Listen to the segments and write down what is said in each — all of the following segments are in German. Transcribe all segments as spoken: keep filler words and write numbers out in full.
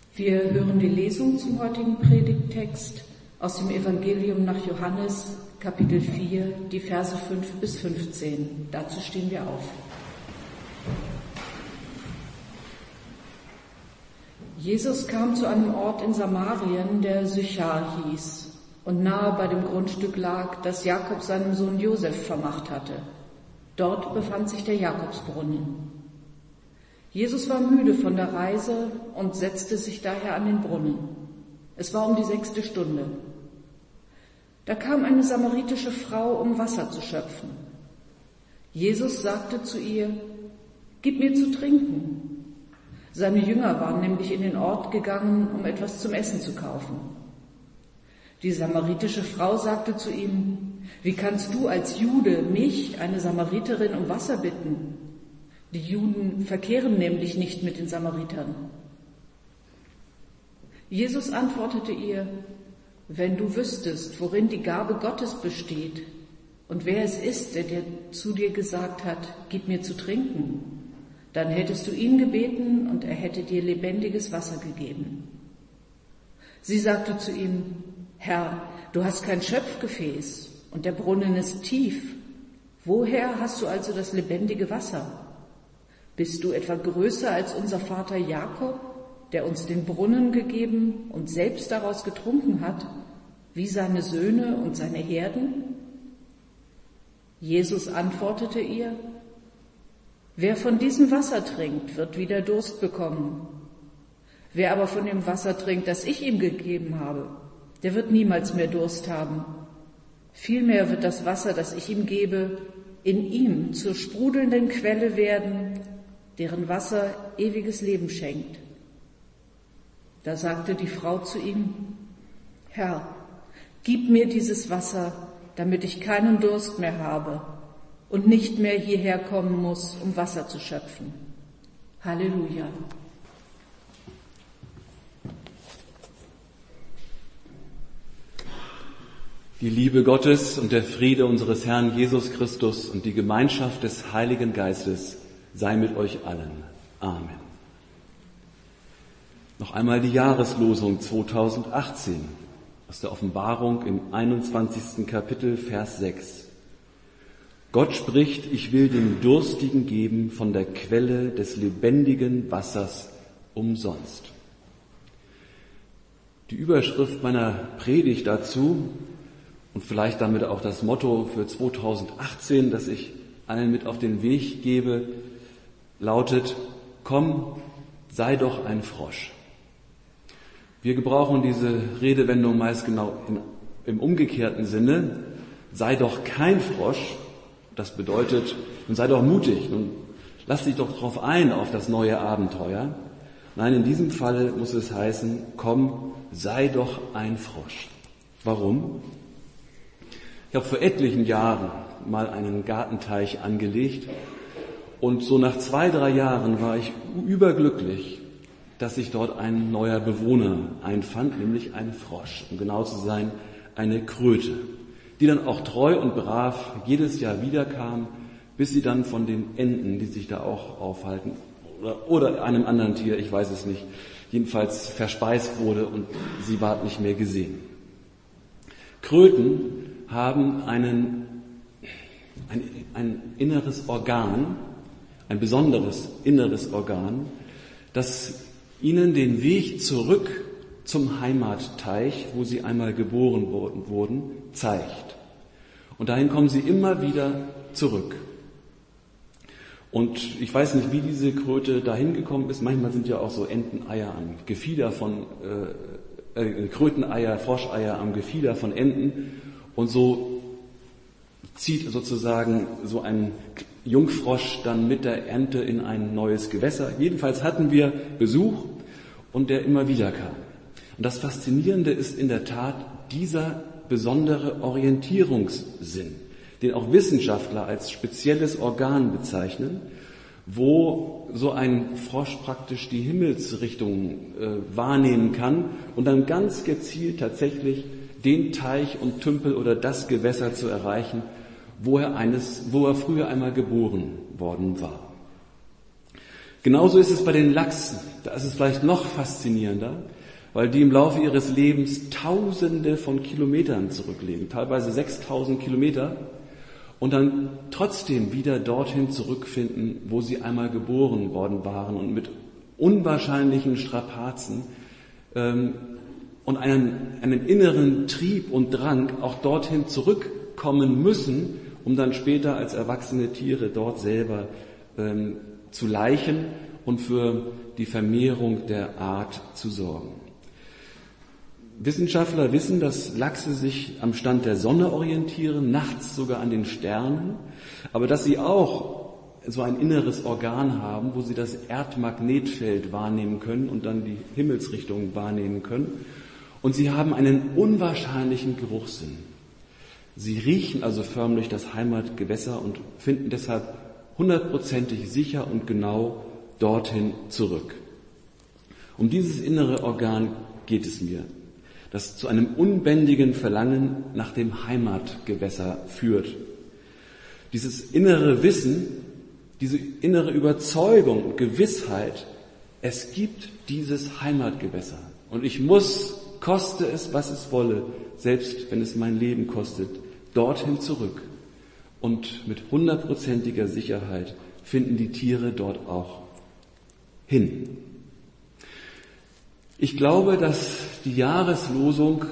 Wir hören die Lesung zum heutigen Predigttext aus dem Evangelium nach Johannes, Kapitel vier, die Verse fünf bis fünfzehn. Dazu stehen wir auf. Jesus kam zu einem Ort in Samarien, der Sychar hieß und nahe bei dem Grundstück lag, das Jakob seinem Sohn Josef vermacht hatte. Dort befand sich der Jakobsbrunnen. Jesus war müde von der Reise und setzte sich daher an den Brunnen. Es war um die sechste Stunde. Da kam eine samaritische Frau, um Wasser zu schöpfen. Jesus sagte zu ihr: Gib mir zu trinken. Seine Jünger waren nämlich in den Ort gegangen, um etwas zum Essen zu kaufen. Die samaritische Frau sagte zu ihm: Wie kannst du als Jude mich, eine Samariterin, um Wasser bitten? Die Juden verkehren nämlich nicht mit den Samaritern. Jesus antwortete ihr: Wenn du wüsstest, worin die Gabe Gottes besteht und wer es ist, der dir zu dir gesagt hat, gib mir zu trinken, dann hättest du ihn gebeten und er hätte dir lebendiges Wasser gegeben. Sie sagte zu ihm: Herr, du hast kein Schöpfgefäß und der Brunnen ist tief. Woher hast du also das lebendige Wasser? Bist du etwa größer als unser Vater Jakob, der uns den Brunnen gegeben und selbst daraus getrunken hat, wie seine Söhne und seine Herden? Jesus antwortete ihr: Wer von diesem Wasser trinkt, wird wieder Durst bekommen. Wer aber von dem Wasser trinkt, das ich ihm gegeben habe, der wird niemals mehr Durst haben. Vielmehr wird das Wasser, das ich ihm gebe, in ihm zur sprudelnden Quelle werden, deren Wasser ewiges Leben schenkt. Da sagte die Frau zu ihm: Herr, gib mir dieses Wasser, damit ich keinen Durst mehr habe und nicht mehr hierher kommen muss, um Wasser zu schöpfen. Halleluja. Die Liebe Gottes und der Friede unseres Herrn Jesus Christus und die Gemeinschaft des Heiligen Geistes sei mit euch allen. Amen. Noch einmal die Jahreslosung zweitausendachtzehn aus der Offenbarung im einundzwanzigsten Kapitel, Vers sechs. Gott spricht: Ich will dem Durstigen geben von der Quelle des lebendigen Wassers umsonst. Die Überschrift meiner Predigt dazu und vielleicht damit auch das Motto für zweitausendachtzehn, das ich allen mit auf den Weg gebe, lautet: Komm, sei doch ein Frosch. Wir gebrauchen diese Redewendung meist genau in, im umgekehrten Sinne. Sei doch kein Frosch. Das bedeutet, nun sei doch mutig, nun lass dich doch drauf ein auf das neue Abenteuer. Nein, in diesem Fall muss es heißen: Komm, sei doch ein Frosch. Warum? Ich habe vor etlichen Jahren mal einen Gartenteich angelegt und so nach zwei, drei Jahren war ich überglücklich, dass sich dort ein neuer Bewohner einfand, nämlich ein Frosch, um genau zu sein, eine Kröte, die dann auch treu und brav jedes Jahr wiederkam, bis sie dann von den Enten, die sich da auch aufhalten, oder, oder einem anderen Tier, ich weiß es nicht, jedenfalls verspeist wurde und sie ward nicht mehr gesehen. Kröten haben einen, ein, ein inneres Organ, ein besonderes inneres Organ, das ihnen den Weg zurück zum Heimatteich, wo sie einmal geboren wurden, zeigt. Und dahin kommen sie immer wieder zurück. Und ich weiß nicht, wie diese Kröte dahin gekommen ist. Manchmal sind ja auch so Enteneier am Gefieder von, äh, äh, Kröteneier, Froscheier am Gefieder von Enten. Und so zieht sozusagen so ein Jungfrosch dann mit der Ente in ein neues Gewässer. Jedenfalls hatten wir Besuch und der immer wieder kam. Und das Faszinierende ist in der Tat dieser besondere Orientierungssinn, den auch Wissenschaftler als spezielles Organ bezeichnen, wo so ein Frosch praktisch die Himmelsrichtung äh, wahrnehmen kann und dann ganz gezielt tatsächlich den Teich und Tümpel oder das Gewässer zu erreichen, wo er eines, wo er früher einmal geboren worden war. Genauso ist es bei den Lachsen. Da ist es vielleicht noch faszinierender, weil die im Laufe ihres Lebens Tausende von Kilometern zurücklegen, teilweise sechstausend Kilometer, und dann trotzdem wieder dorthin zurückfinden, wo sie einmal geboren worden waren und mit unwahrscheinlichen Strapazen ähm, und einen, einen inneren Trieb und Drang auch dorthin zurückkommen müssen, um dann später als erwachsene Tiere dort selber ähm, zu laichen und für die Vermehrung der Art zu sorgen. Wissenschaftler wissen, dass Lachse sich am Stand der Sonne orientieren, nachts sogar an den Sternen, aber dass sie auch so ein inneres Organ haben, wo sie das Erdmagnetfeld wahrnehmen können und dann die Himmelsrichtung wahrnehmen können. Und sie haben einen unwahrscheinlichen Geruchssinn. Sie riechen also förmlich das Heimatgewässer und finden deshalb hundertprozentig sicher und genau dorthin zurück. Um dieses innere Organ geht es mir, das zu einem unbändigen Verlangen nach dem Heimatgewässer führt. Dieses innere Wissen, diese innere Überzeugung und Gewissheit, es gibt dieses Heimatgewässer. Und ich muss, koste es, was es wolle, selbst wenn es mein Leben kostet, dorthin zurück. Und mit hundertprozentiger Sicherheit finden die Tiere dort auch hin. Ich glaube, dass die Jahreslosung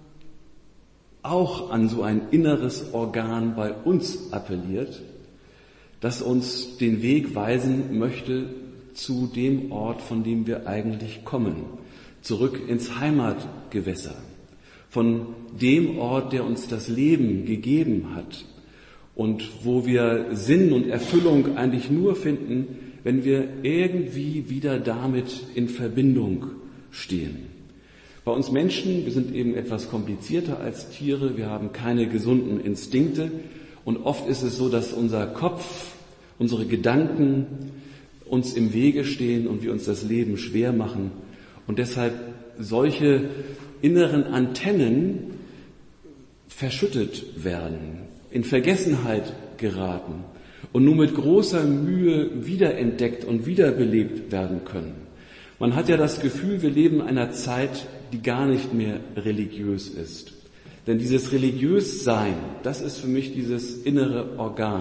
auch an so ein inneres Organ bei uns appelliert, das uns den Weg weisen möchte zu dem Ort, von dem wir eigentlich kommen, zurück ins Heimatgewässer, von dem Ort, der uns das Leben gegeben hat und wo wir Sinn und Erfüllung eigentlich nur finden, wenn wir irgendwie wieder damit in Verbindung stehen. Bei uns Menschen, wir sind eben etwas komplizierter als Tiere, wir haben keine gesunden Instinkte und oft ist es so, dass unser Kopf, unsere Gedanken uns im Wege stehen und wir uns das Leben schwer machen und deshalb solche inneren Antennen verschüttet werden, in Vergessenheit geraten und nur mit großer Mühe wiederentdeckt und wiederbelebt werden können. Man hat ja das Gefühl, wir leben in einer Zeit, die gar nicht mehr religiös ist. Denn dieses Religiössein, das ist für mich dieses innere Organ.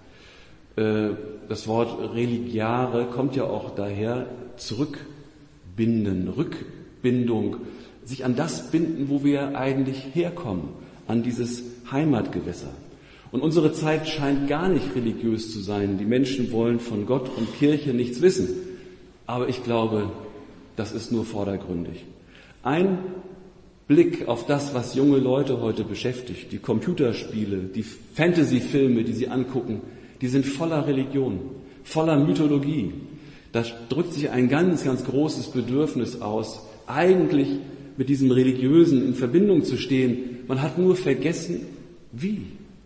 Das Wort religiare kommt ja auch daher, zurückbinden, Rückbindung, sich an das binden, wo wir eigentlich herkommen, an dieses Heimatgewässer. Und unsere Zeit scheint gar nicht religiös zu sein. Die Menschen wollen von Gott und Kirche nichts wissen. Aber ich glaube, das ist nur vordergründig. Ein Blick auf das, was junge Leute heute beschäftigt, die Computerspiele, die Fantasy-Filme, die sie angucken, die sind voller Religion, voller Mythologie. Da drückt sich ein ganz, ganz großes Bedürfnis aus, eigentlich mit diesem Religiösen in Verbindung zu stehen. Man hat nur vergessen, wie.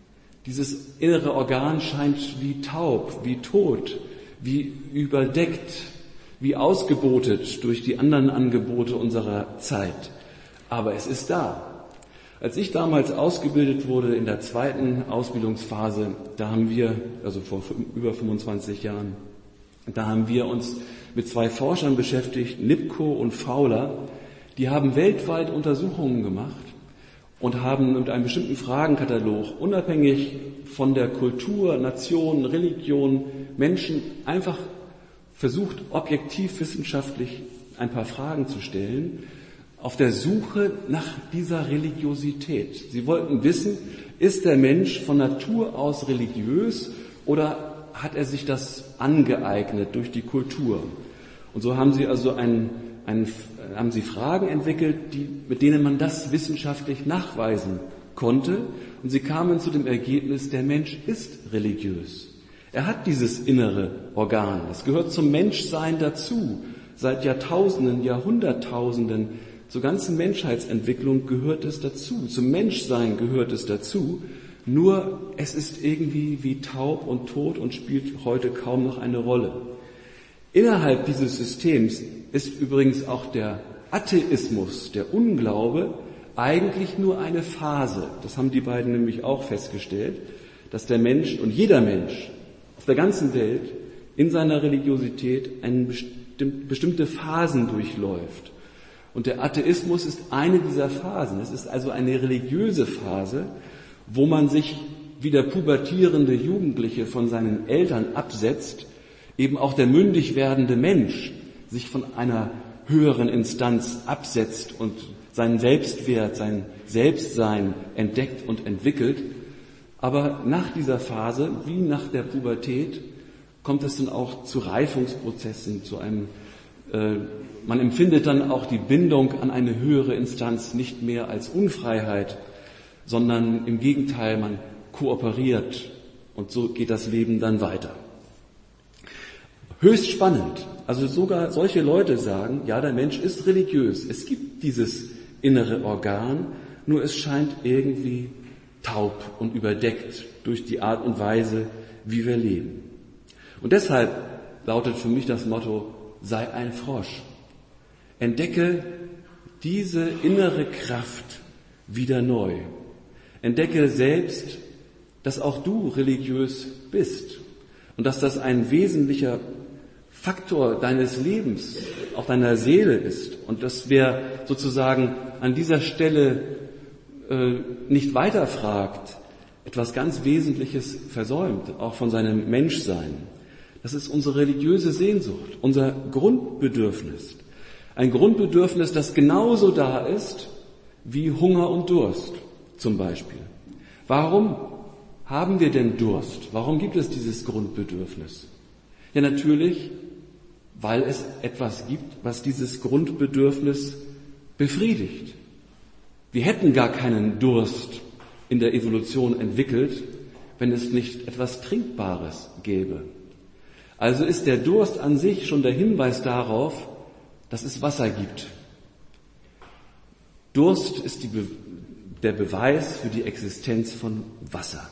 Dieses innere Organ scheint wie taub, wie tot, wie überdeckt, wie ausgebotet durch die anderen Angebote unserer Zeit. Aber es ist da. Als ich damals ausgebildet wurde in der zweiten Ausbildungsphase, da haben wir, also vor über fünfundzwanzig Jahren, da haben wir uns mit zwei Forschern beschäftigt, Lipko und Fowler. Die haben weltweit Untersuchungen gemacht und haben mit einem bestimmten Fragenkatalog, unabhängig von der Kultur, Nation, Religion, Menschen einfach versucht, objektiv wissenschaftlich ein paar Fragen zu stellen, auf der Suche nach dieser Religiosität. Sie wollten wissen, ist der Mensch von Natur aus religiös oder hat er sich das angeeignet durch die Kultur? Und so haben sie also ein, ein, haben sie Fragen entwickelt, die, mit denen man das wissenschaftlich nachweisen konnte. Und sie kamen zu dem Ergebnis, der Mensch ist religiös. Er hat dieses innere Organ. Es gehört zum Menschsein dazu. Seit Jahrtausenden, Jahrhunderttausenden, zur ganzen Menschheitsentwicklung gehört es dazu. Zum Menschsein gehört es dazu. Nur es ist irgendwie wie taub und tot und spielt heute kaum noch eine Rolle. Innerhalb dieses Systems ist übrigens auch der Atheismus, der Unglaube, eigentlich nur eine Phase. Das haben die beiden nämlich auch festgestellt, dass der Mensch und jeder Mensch auf der ganzen Welt in seiner Religiosität eine bestimmte Phasen durchläuft. Und der Atheismus ist eine dieser Phasen. Es ist also eine religiöse Phase, wo man sich wie der pubertierende Jugendliche von seinen Eltern absetzt, eben auch der mündig werdende Mensch sich von einer höheren Instanz absetzt und seinen Selbstwert, sein Selbstsein entdeckt und entwickelt. Aber nach dieser Phase, wie nach der Pubertät, kommt es dann auch zu Reifungsprozessen, zu einem, äh, man empfindet dann auch die Bindung an eine höhere Instanz nicht mehr als Unfreiheit, sondern im Gegenteil, man kooperiert und so geht das Leben dann weiter. Höchst spannend. Also sogar solche Leute sagen, ja, der Mensch ist religiös. Es gibt dieses innere Organ, nur es scheint irgendwie taub und überdeckt durch die Art und Weise, wie wir leben. Und deshalb lautet für mich das Motto, sei ein Frosch. Entdecke diese innere Kraft wieder neu. Entdecke selbst, dass auch du religiös bist und dass das ein wesentlicher Faktor deines Lebens, auch deiner Seele ist und dass wer sozusagen an dieser Stelle äh, nicht weiterfragt, etwas ganz Wesentliches versäumt, auch von seinem Menschsein. Das ist unsere religiöse Sehnsucht, unser Grundbedürfnis. Ein Grundbedürfnis, das genauso da ist wie Hunger und Durst zum Beispiel. Warum haben wir denn Durst? Warum gibt es dieses Grundbedürfnis? Ja, natürlich, weil es etwas gibt, was dieses Grundbedürfnis befriedigt. Wir hätten gar keinen Durst in der Evolution entwickelt, wenn es nicht etwas Trinkbares gäbe. Also ist der Durst an sich schon der Hinweis darauf, dass es Wasser gibt. Durst ist die Be- der Beweis für die Existenz von Wasser.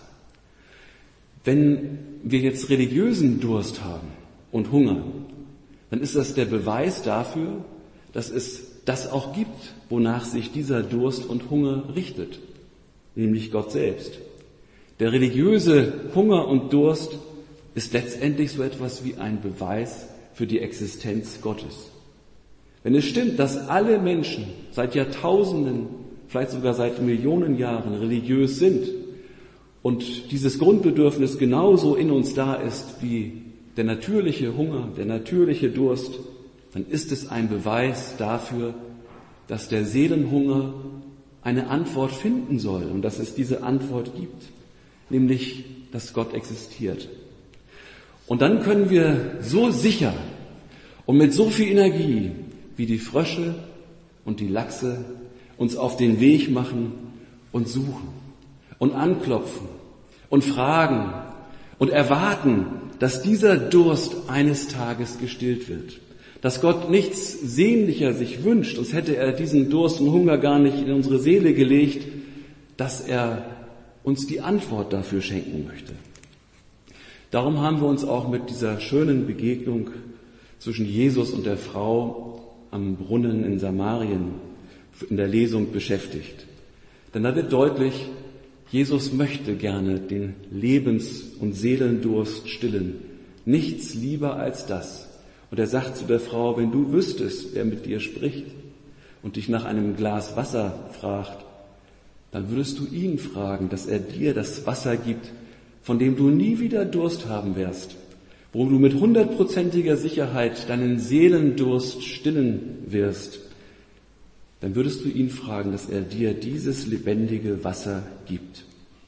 Wenn wir jetzt religiösen Durst haben und Hunger, dann ist das der Beweis dafür, dass es das auch gibt, wonach sich dieser Durst und Hunger richtet, nämlich Gott selbst. Der religiöse Hunger und Durst ist letztendlich so etwas wie ein Beweis für die Existenz Gottes. Wenn es stimmt, dass alle Menschen seit Jahrtausenden, vielleicht sogar seit Millionen Jahren religiös sind und dieses Grundbedürfnis genauso in uns da ist wie der natürliche Hunger, der natürliche Durst, dann ist es ein Beweis dafür, dass der Seelenhunger eine Antwort finden soll und dass es diese Antwort gibt, nämlich, dass Gott existiert. Und dann können wir so sicher und mit so viel Energie wie die Frösche und die Lachse uns auf den Weg machen und suchen und anklopfen und fragen und erwarten, dass dieser Durst eines Tages gestillt wird. Dass Gott nichts sehnlicher sich wünscht, sonst hätte er diesen Durst und Hunger gar nicht in unsere Seele gelegt, dass er uns die Antwort dafür schenken möchte. Darum haben wir uns auch mit dieser schönen Begegnung zwischen Jesus und der Frau am Brunnen in Samarien in der Lesung beschäftigt. Denn da wird deutlich, Jesus möchte gerne den Lebens- und Seelendurst stillen. Nichts lieber als das. Und er sagt zu der Frau, wenn du wüsstest, wer mit dir spricht und dich nach einem Glas Wasser fragt, dann würdest du ihn fragen, dass er dir das Wasser gibt, von dem du nie wieder Durst haben wirst, wo du mit hundertprozentiger Sicherheit deinen Seelendurst stillen wirst. Dann würdest du ihn fragen, dass er dir dieses lebendige Wasser gibt.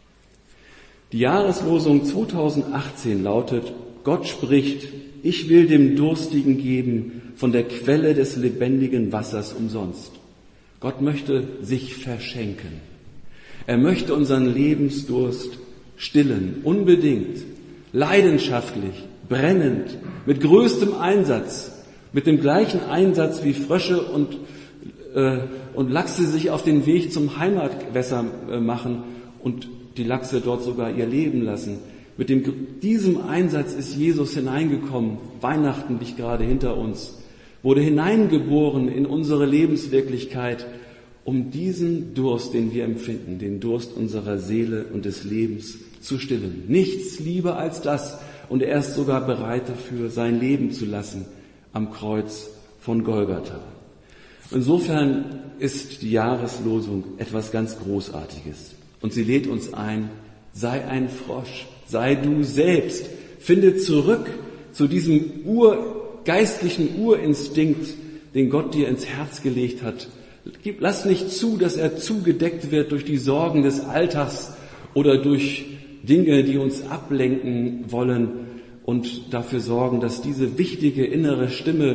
Die Jahreslosung zweitausendachtzehn lautet, Gott spricht, ich will dem Durstigen geben von der Quelle des lebendigen Wassers umsonst. Gott möchte sich verschenken. Er möchte unseren Lebensdurst stillen, unbedingt, leidenschaftlich, brennend, mit größtem Einsatz, mit dem gleichen Einsatz wie Frösche und, äh, und Lachse sich auf den Weg zum Heimatgewässer äh, machen und die Lachse dort sogar ihr Leben lassen. Mit dem, diesem Einsatz ist Jesus hineingekommen. Weihnachten liegt gerade hinter uns. Wurde hineingeboren in unsere Lebenswirklichkeit, um diesen Durst, den wir empfinden, den Durst unserer Seele und des Lebens zu stillen. Nichts lieber als das. und er ist sogar bereit dafür, sein Leben zu lassen am Kreuz von Golgatha. Insofern ist die Jahreslosung etwas ganz Großartiges und sie lädt uns ein, sei ein Frosch, sei du selbst, finde zurück zu diesem ur, geistlichen Urinstinkt, den Gott dir ins Herz gelegt hat. Lass nicht zu, dass er zugedeckt wird durch die Sorgen des Alltags oder durch Dinge, die uns ablenken wollen und dafür sorgen, dass diese wichtige innere Stimme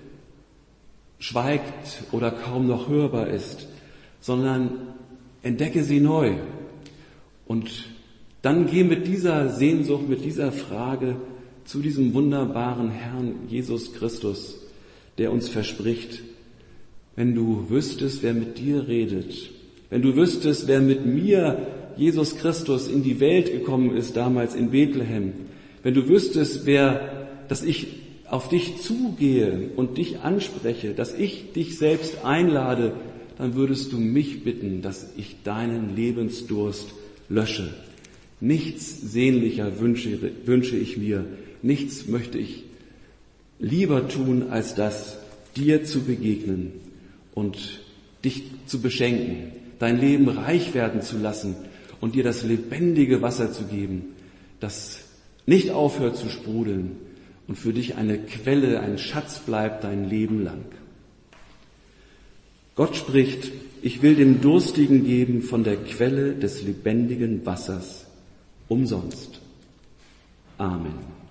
schweigt oder kaum noch hörbar ist, sondern entdecke sie neu. Und dann geh mit dieser Sehnsucht, mit dieser Frage zu diesem wunderbaren Herrn Jesus Christus, der uns verspricht, wenn du wüsstest, wer mit dir redet, wenn du wüsstest, wer mit mir, Jesus Christus, in die Welt gekommen ist, damals in Bethlehem, wenn du wüsstest, wer, dass ich auf dich zugehe und dich anspreche, dass ich dich selbst einlade, dann würdest du mich bitten, dass ich deinen Lebensdurst lösche. Nichts sehnlicher wünsche, wünsche ich mir, nichts möchte ich lieber tun, als das, dir zu begegnen und dich zu beschenken, dein Leben reich werden zu lassen und dir das lebendige Wasser zu geben, das nicht aufhört zu sprudeln und für dich eine Quelle, ein Schatz bleibt dein Leben lang. Gott spricht, ich will dem Durstigen geben von der Quelle des lebendigen Wassers umsonst. Amen.